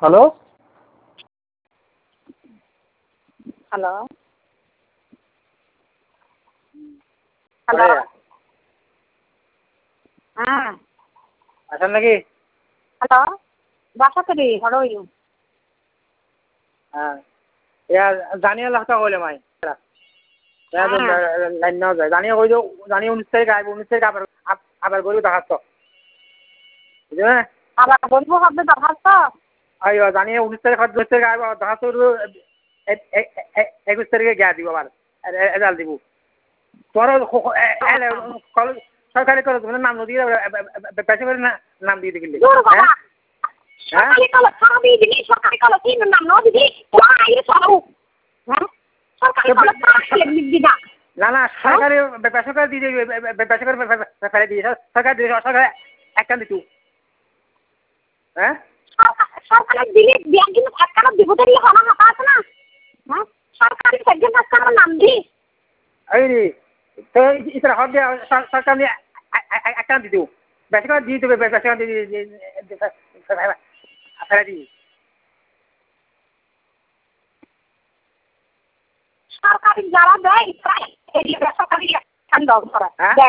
Hello hello hello হ্যাঁ আছেন নাকি? হ্যালো বাসাতে how are you? হ্যাঁ ইয়া জানিয়ে লাখটা কইলে মাই লাইন নাও যায় জানিয়ে কই জানিয়ে 19 তারিখ আইব 19 তারিখ আবার গরু দেখাচ্ছ বুঝলে আবার বলবো হবে দরখাস্ত আইও জানিয়ে 19 তারিখ 10 তারিখ আইব দেখাচ্ছ 21 তারিখে গিয়া দিব আবার রেজাল্ট দিব তোর সরকারি করে তুমি নাম দিয়ে বেশি করে নাম দিয়ে দিবি হ্যাঁ সরকারি কলেজ ছাড়াবি দিবি সরকারি কলেজ কি নাম ন দিবি আইরে ছাড়াও হ্যাঁ সরকারি কলেজ ছাড়া দিবি না না না সরকারি বেসরকারি দিয়ে দিবি বেসরকারি ফেলে দিয়ে সরকারি দিয়ে সরকারি একটা দিতু হ্যাঁ সরকারি দিলে ব্যাংক কিন্তু একটা দিব দিলে হনা হাতা আছে না হ্যাঁ সরকারি সেকশন কাজ নাম দি এই রে তো ইতরা হবে সরকার নিয়ে একটা দিতু বেসরকারি দিয়ে দেবে বেসরকারি দিয়ে ফেলে দিবি সরকারি যারা দেয় এই বেসরকারি দাও